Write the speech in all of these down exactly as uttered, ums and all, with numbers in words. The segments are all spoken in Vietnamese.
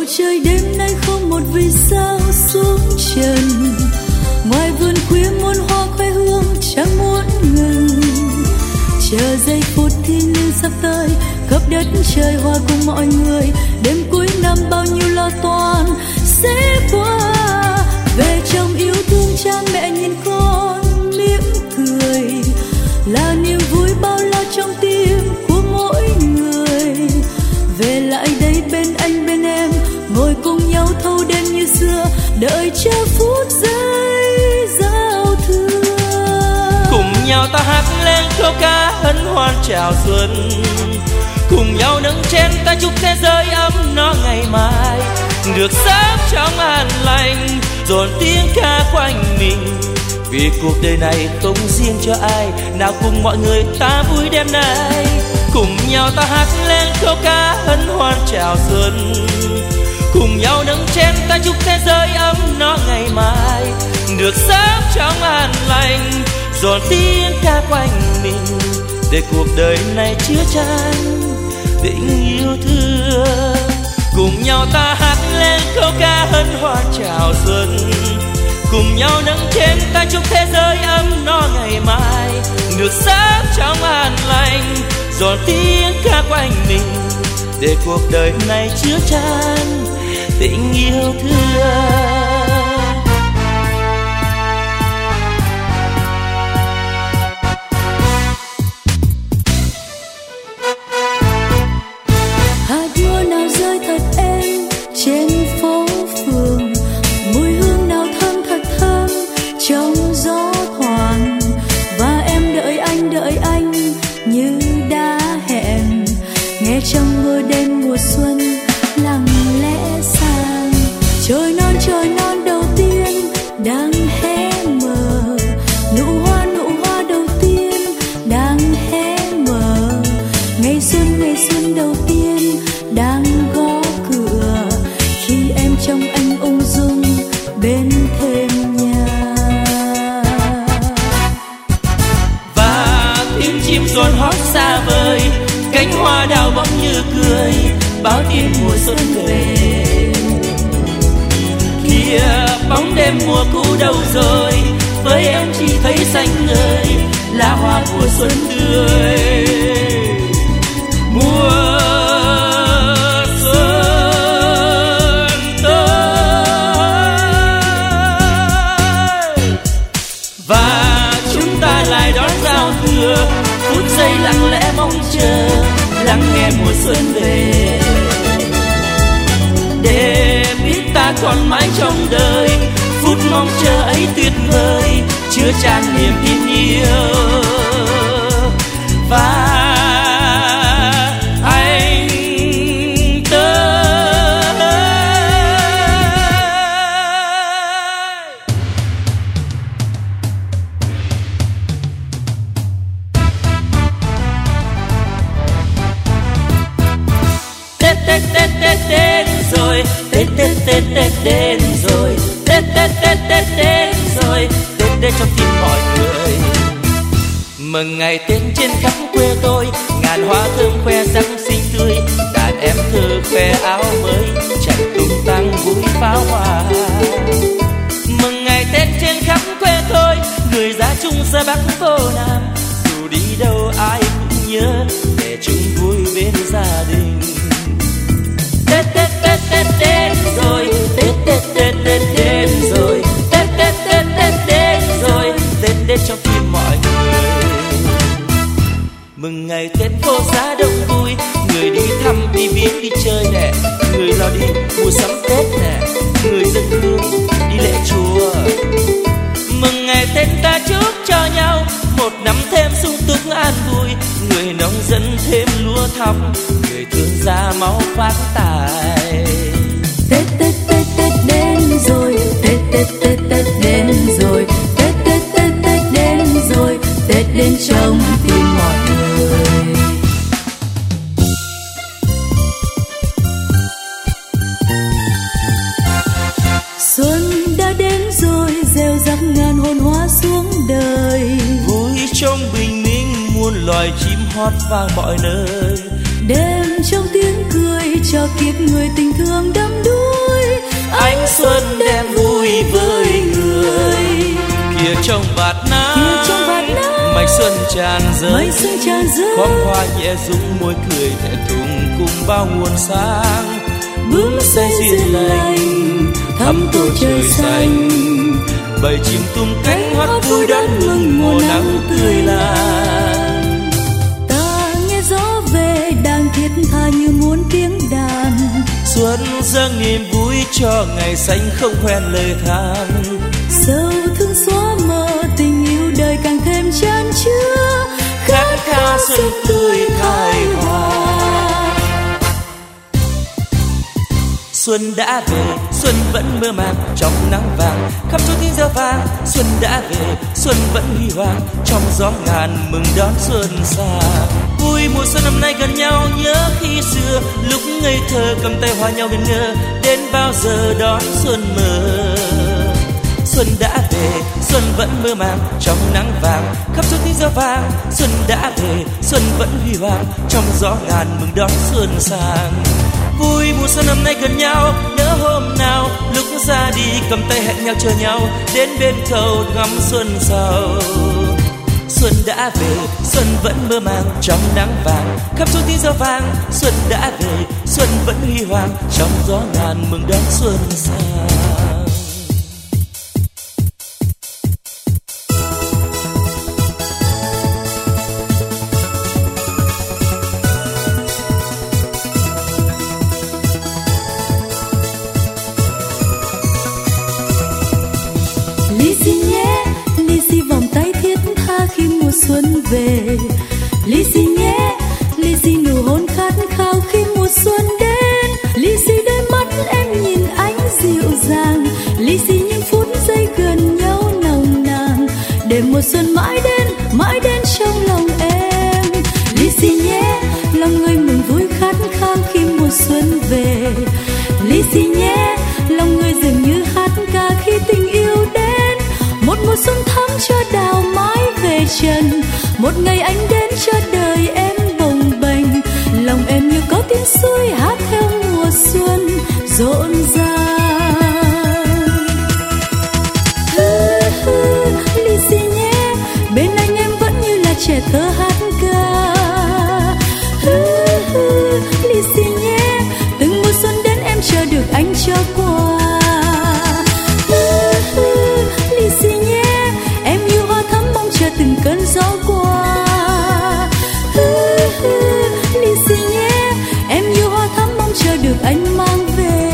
trời đêm nay không một vì sao xuống trần, ngoài vườn khuya muôn hoa khoe hương chẳng muốn ngừng. Chờ giây phút thiên liêng sắp tới, khắp đất trời hòa cùng mọi người. Đêm cuối năm bao nhiêu lo toan sẽ qua, về trong yêu thương cha mẹ nhìn con mỉm cười, là niềm vui bao la trong tim của mỗi người. Về lại đây bên anh bên em, ngồi cùng nhau thâu đêm như xưa, đợi chờ phút giây giao thừa. Cùng nhau ta hát lên câu ca hân hoan chào xuân, cùng nhau nâng chén ta chúc thế giới ấm no ngày mai, được sớm trong an lành, dồn tiếng ca quanh mình. Vì cuộc đời này không riêng cho ai, nào cùng mọi người ta vui đêm nay. Cùng nhau ta hát lên câu ca hân hoan chào xuân, cùng nhau nâng chén ta chúc thế giới ấm no ngày mai, được sớm trong an lành, dồn tiếng ca quanh mình. Để cuộc đời này chứa chan tình yêu thương. Cùng nhau ta hát lên câu ca hân hoan chào xuân, cùng nhau nâng chén ta chúc thế giới ấm no ngày mai, được sớm trong an lành, dồn tiếng ca quanh mình. Để cuộc đời này chứa chan tình yêu thương. Trên phố phường, mùi hương nào thơm thật thơm trong gió thoảng, và em đợi anh đợi anh như đã hẹn, nghe trong mưa đêm mùa xuân lặng lẽ sang. Trời non trời non đầu tiên đang hé mờ, nụ hoa nụ hoa đầu tiên đang hé mờ, ngày xuân ngày xuân đầu tiên đang gõ cửa, khi em trong anh ung dung bên thềm nhà. Và tiếng chim rộn hót xa vời, cánh hoa đào bỗng như cười, báo tin mùa xuân về. Kìa bóng đêm mùa cũ đâu rồi, với em chỉ thấy xanh ngời là hoa của xuân tươi. Mùa giây lặng lẽ mong chờ, lắng nghe mùa xuân về, để biết ta còn mãi trong đời phút mong chờ ấy tuyệt vời, chứa chan niềm tin yêu. Và Tết Tết Tết đến rồi, Tết Tết Tết Tết đến rồi, Tết Tết Tết Tết đến rồi, Tết đến trong tim mọi người. Mừng ngày Tết trên khắp quê tôi, ngàn hoa thơm khoe sắc xinh tươi, đàn em thơ khoe áo mới, chạy tung tăng vui pháo hoa. Mừng ngày Tết trên khắp quê tôi, người ra chung ra Bắc vô Nam, dù đi đâu ai cũng nhớ để chung vui bên gia đình. Tết Tết Tết Tết đến rồi, Tết Tết Tết Tết đến rồi, Tết Tết Tết Tết đến rồi, Tết đến trong tim mọi người. Mừng ngày Tết phố giá đông vui, người đi thăm đi viếng đi chơi nè, người lo đi mua sắm Tết nè, người dân hương đi lễ chùa. Mừng ngày Tết ta chúc cho nhau một năm thêm sung túc an vui, người nông dân thêm lúa thóc, người thương gia máu phát tài. Tết Tết Tết Tết đến rồi, Tết Tết Tết Tết đến rồi, Tết Tết Tết Tết đến rồi, Tết đến trong tim mọi người. Xuân đã đến rồi, gieo rắc ngàn hồn hoa xuống đời, vui trong bình minh muôn loài chim hót vang mọi nơi. Đêm trong tiếng cười cho kiếp người tình thương đắm đuối. tràn rơi, mây sương tràn rơi, khóm hoa nhẹ rung môi cười thẹn thùng cùng bao nguồn sáng. bướm say duyên lành thắm tô trời xanh, bầy chim tung cánh hót vui đón mừng mùa nắng tươi lan. Ta nghe gió về đang thiết tha như muốn tiếng đàn, xuân dâng niềm vui cho ngày xanh không quen lời than. sầu thương xóa mờ tình yêu đời càng thêm chan chứa, khát khao xuân tươi thay hoa. Xuân đã về, xuân vẫn mơ màng trong nắng vàng, khắp chốn tiếng reo vang. Xuân đã về, xuân vẫn huy hoàng trong gió ngàn mừng đón xuân sang. Vui mùa xuân năm nay gần nhau, nhớ khi xưa lúc ngây thơ cầm tay hòa nhau bên ngơ, đến bao giờ đón xuân mơ. Xuân đã về, xuân vẫn mơ màng trong nắng vàng, khắp chốn tiếng reo vang. Xuân đã về, xuân vẫn huy hoàng trong gió ngàn mừng đón xuân sang. Vui mùa xuân năm nay gần nhau, nhớ hôm nào lúc ra đi cầm tay hẹn nhau chờ nhau, đến bên cầu ngắm xuân sau. Xuân đã về, xuân vẫn mơ màng trong nắng vàng, khắp chốn tiếng reo vang. Xuân đã về, xuân vẫn huy hoàng trong gió ngàn mừng đón xuân sang. Lì xì nhé, lì xì vòng tay thiết tha khi mùa xuân về. Lì xì nhé, lì xì nụ hôn khát khao khi mùa xuân đến. Lì xì đôi mắt em nhìn ánh dịu dàng, lì xì những phút giây gần nhau nồng nàn, để mùa xuân mãi đến, mãi đến trong lòng em. Lì xì nhé, lòng người mừng vui khát khao khi mùa xuân về. Lì xì nhé, lòng người dường như hát ca khi tình yêu đến. Một mùa xuân thắm cho đào mãi về trần, một ngày anh đến cho đời em bồng bềnh. Lòng em như có tiếng suối hát theo mùa xuân rộn ràng. Lì xì nhé, bên anh em vẫn như là trẻ thơ hát ca. Lì xì nhé, từng mùa xuân đến em chờ được anh cho quà. Lì xì nhé, em yêu hoa thắm mong chờ từng cơn gió qua. Lì xì nhé, em yêu hoa thắm mong chờ được anh mang về.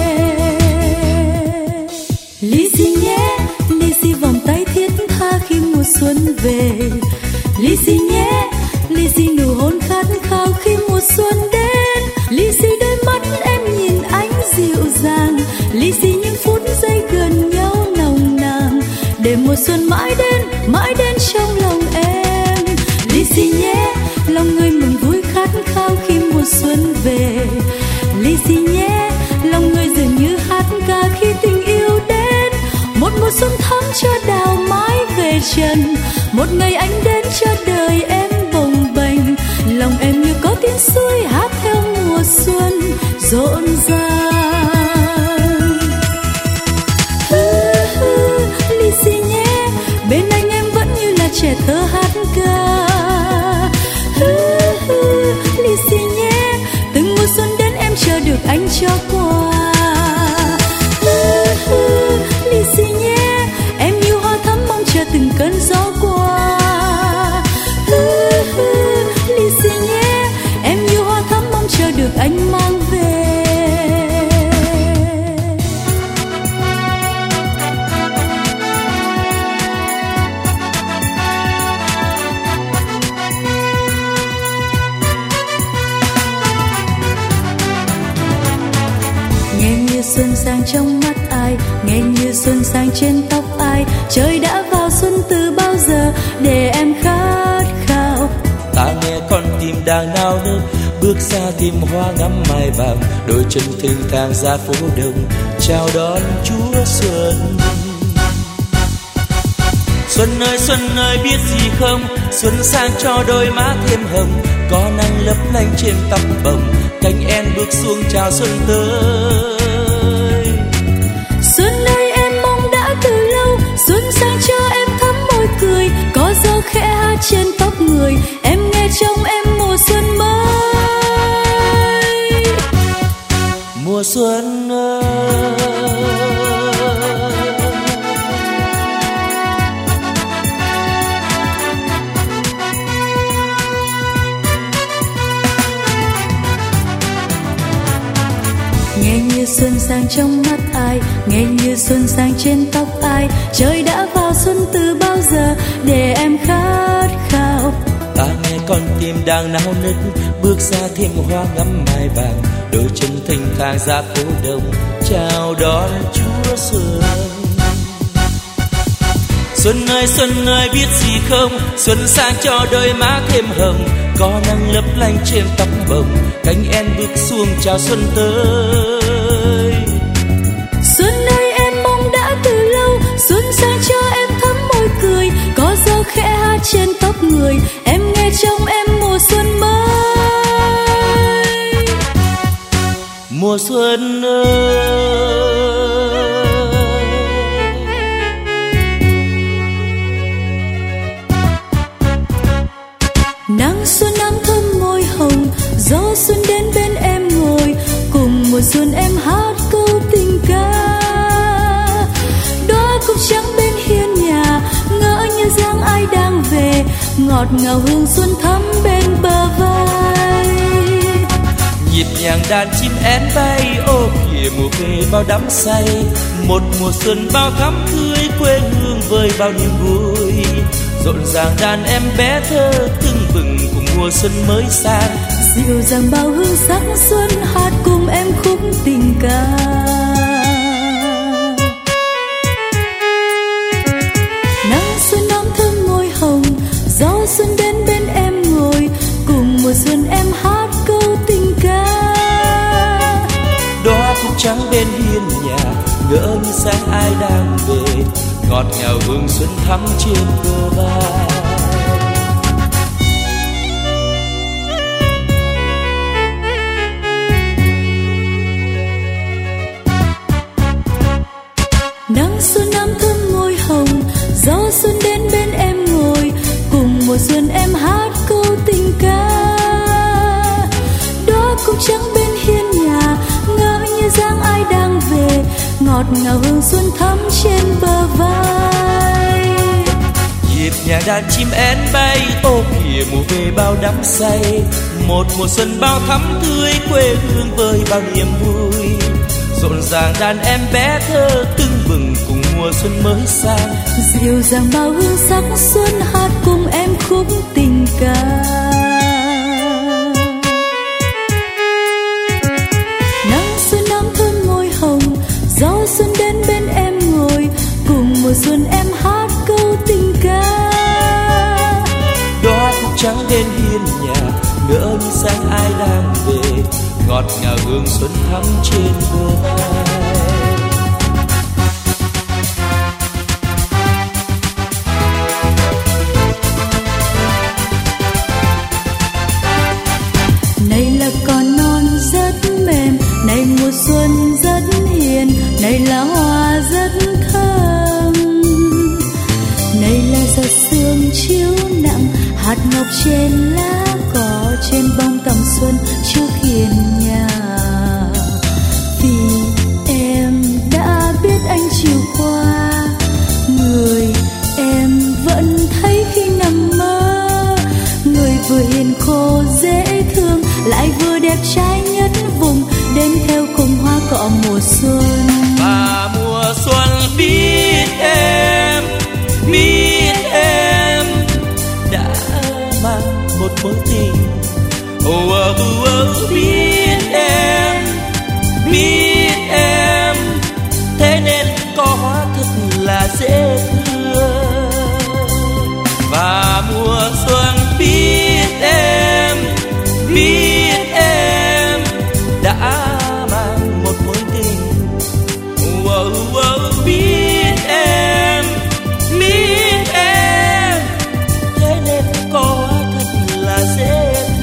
Lì xì nhé, lì xì vòng tay thiết tha khi mùa xuân về. Lì xì nhé, lì xì nụ hôn khát khao khi mùa xuân đến. Lì xì đôi mắt em nhìn ánh dịu dàng, lì xì những phút giây gần nhau nồng nàn, để mùa xuân mãi đến, mãi đến trong lòng em. Lì xì nhé, lòng người mừng vui khát khao khi mùa xuân về. Lì xì nhé, lòng người dường như hát ca khi tình yêu đến. Một mùa xuân thắm cho đào mãi về trần, một ngày anh đến cho đời em bồng bềnh. Lòng em như có tiếng suối hát theo mùa xuân rộn ràng. Lì xì nhé, bên anh em vẫn như là trẻ thơ hát ca. Lì xì nhé, từng mùa xuân đến em chờ được anh cho quà. Lì xì nhé, em yêu hoa thắm mong chờ từng cơn gió qua. Lì xì nhé, em yêu hoa thắm mong chờ được anh mang về. Nghe như xuân sang trong mắt ai, nghe như xuân sang trên tóc ai. Trời đã vào xuân từ bao giờ để em khát khao. Ta nghe con tim đang nao nức, bước ra tìm hoa ngắm mai vàng, đôi chân thênh thang ra phố đông chào đón Chúa Xuân. Xuân ơi xuân ơi biết gì không, xuân sang cho đôi má thêm hồng, có nắng lấp lánh trên tóc bồng, cánh én bước xuống chào xuân tới. Xuân ơi em mong đã từ lâu, xuân sang cho em thắm môi cười, có gió khẽ hát trên tóc Nghe như xuân sang trong mắt ai, nghe như xuân sang trên tóc ai. Trời đã vào xuân từ bao giờ để em khát khao. Ta nghe con tim đang nao nức, bước ra thêm hoa ngắm mai vàng. Đôi chân thênh thang ra phố đông, chào đón Chúa Xuân. Xuân ơi xuân ơi biết gì không, xuân sang cho đôi má thêm hồng. Có nắng lấp lánh trên tóc bồng, cánh én bước xuống chào xuân tới. Xuân ơi em mong đã từ lâu, xuân sang cho em thắm môi cười. Có gió khẽ hát trên tóc người, em nghe trong em mùa xuân mới. Mùa xuân ơi, nắng xuân ấm thơm môi hồng, gió xuân đến bên em ngồi. Cùng mùa xuân em hát câu tình ca. Đóa cúc trắng bên hiên nhà, ngỡ như dáng ai đang về. Ngọt ngào hương xuân thắm bên bờ vai. nhịp nhàng đàn chim én bay, ô kìa mùa về bao đắm say. Một mùa xuân bao thắm tươi, quê hương vơi bao niềm vui. Rộn ràng đàn em bé thơ tưng bừng cùng mùa xuân mới sang. Dịu dàng bao hương sắc xuân, hát cùng em khúc tình ca. Nắng xuân ấm thơm môi hồng, gió xuân đến bên em ngồi. Cùng mùa xuân em hát câu tình ca. Đóa cúc trắng bên hiên nhà, ngỡ như sáng ai đang về. Ngọt ngào hương xuân thắm trên bờ vai. Nắng xuân ấm thơm môi hồng, gió xuân đến bên em ngồi. Cùng mùa xuân em hát câu tình ca. Đóa cúc trắng bên hiên nhà, ngỡ như dáng ai đang về. Ngọt ngào hương xuân thắm trên bờ vai. Nhịp nhàng đàn chim én bay, ô kìa mùa về bao đắm say. Một mùa xuân bao thắm tươi, quê hương vơi bao niềm vui. Rộn ràng đàn em bé thơ tưng bừng cùng mùa xuân mới sang. Dịu dàng bao hương sắc xuân, hát cùng em khúc tình ca. Nắng xuân ấm thơm môi hồng, gió xuân đến bên em ngồi. Cùng mùa xuân em hát câu tình ca. Đóa cúc trắng bên hiên nhà, ngỡ như sáng ai đang về. Ngọt ngào hương xuân thắm trên bờ vai. Này là con non rất mềm, này mùa xuân rất hiền, này là hoa rất thơm. Này là giọt sương chiếu nặng, hạt ngọc trên lá cỏ, trên bông tầm xuân trước hiên nhà. Vì em đã biết anh chiều qua, người em vẫn thấy khi nằm mơ. Người vừa hiền khô dễ thương, lại vừa đẹp trai nhất vùng, đến theo cùng hoa cỏ mùa xuân. Và mùa xuân biết em, biết em đã mang một mối tình. Oh, oh, oh, biết em, biết em, thế nên có hóa thật là dễ thương. Và mùa xuân biết em, biết em đã mang một mối tình. Oh, oh, oh, biết em, biết em, thế nên có hóa thật là dễ thương.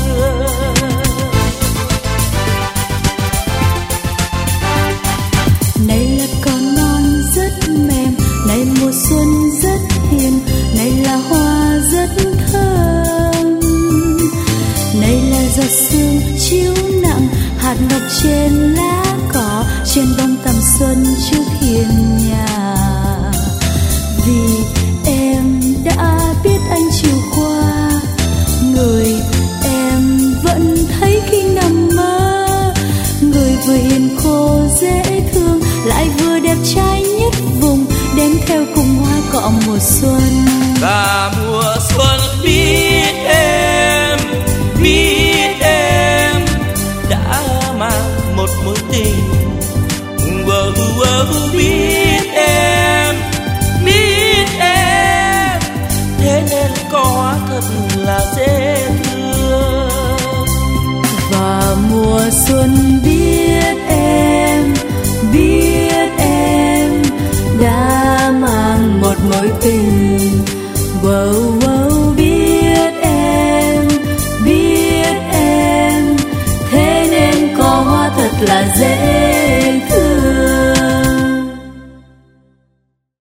Này là con non rất mềm, này mùa xuân rất hiền, này là hoa rất thơm. Này là giọt sương chiếu nặng, hạt ngọc trên lá cỏ, trên bông tầm xuân trước hiên nhà. Vì em đã biết anh chiều qua, người em vẫn thấy khi nằm mơ, người vừa hiền khô dễ thương lại vừa đẹp trai nhất vùng, đem theo cùng hoa cọ mùa xuân. Và mùa xuân biết em, biết em đã mang một mối tình. Wow, wow, biết em, biết em, thế nên có hoa thật là dễ thương. Và mùa xuân biết em, biết em đã mang một mối tình. Wow, wow, biết em, biết em, thế nên có hoa thật là dễ